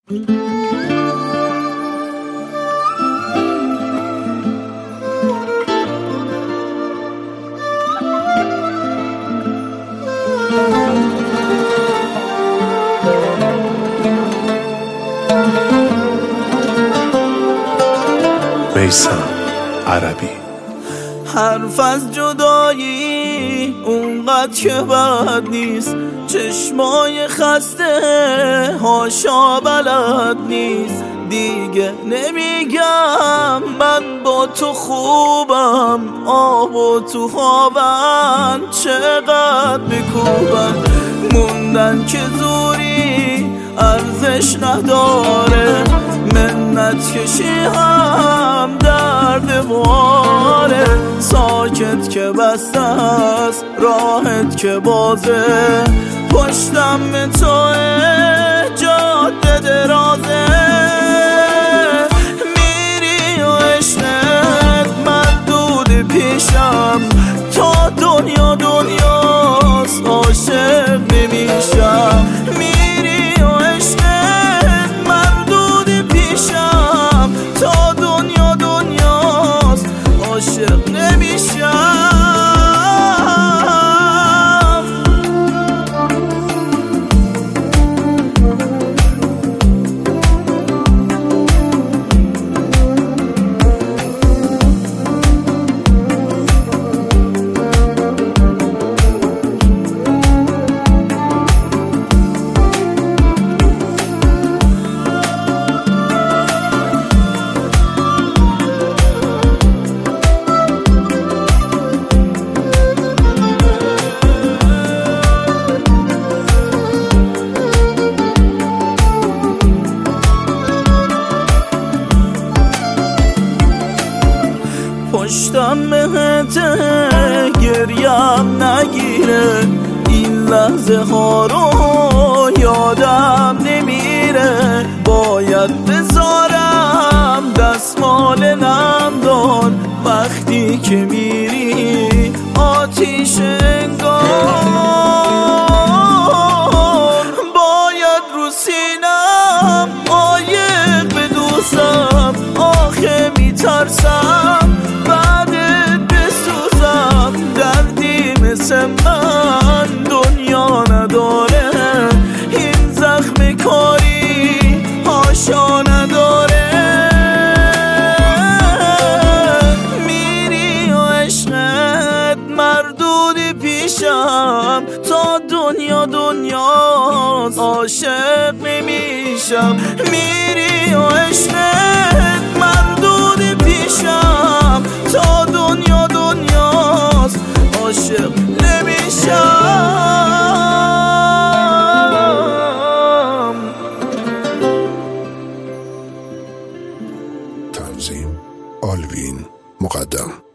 میثم عربی. حرف از جدایی اونقدر که بد نیست، چشمای خسته هاشا بلد نیست. دیگه نمیگم من با تو خوبم، آب و تو خوابم چقدر بکوبم. موندن که زوری ارزش نداره، منت کشی هم درد باره. ساکت که بسته است راحت که بازه، پشتم به توه جاده درازه. میری و عشقت مردود پیشم، تا دنیا دنیاست عاشق نمیشم. میری و عشقت مردود پیشم، تا دنیا دنیاست عاشق نمیشم. پشتم بهته گریم نگیره، این لحظه ها رو یادم نمیره. باید بذارم دستمال نمدان وقتی که میری آتیش انگار. باید رو سینم عایق بدوزم، آخه میترسم بعدت بسوزم. دردی مثل من دنیا نداره، این زخم کاری هاشا نداره. میری و عشقت مردود پیشم، تا دنیا دنیاست عاشق نمیشم. میری و عشقت مردود پیشم، تا دنیا دنیاست عاشق نمیشم. تنظیم آلوین مقدم.